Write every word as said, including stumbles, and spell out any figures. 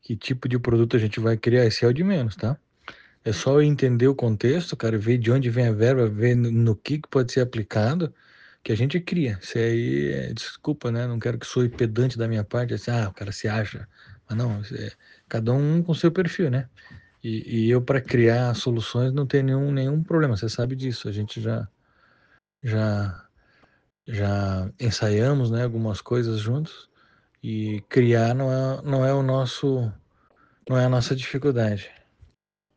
que tipo de produto a gente vai criar, esse é o de menos, tá? É só eu entender o contexto, cara, ver de onde vem a verba, ver no, no que que pode ser aplicado, que a gente cria. Isso aí, é, desculpa, né? Não quero que soe pedante da minha parte, assim, ah, o cara se acha. Mas não, isso é, cada um com seu perfil, né? E, e eu, para criar soluções, não tenho nenhum, nenhum problema, você sabe disso. A gente já, já, já ensaiamos, né, algumas coisas juntos, e criar não é, não é o nosso, não é a nossa dificuldade.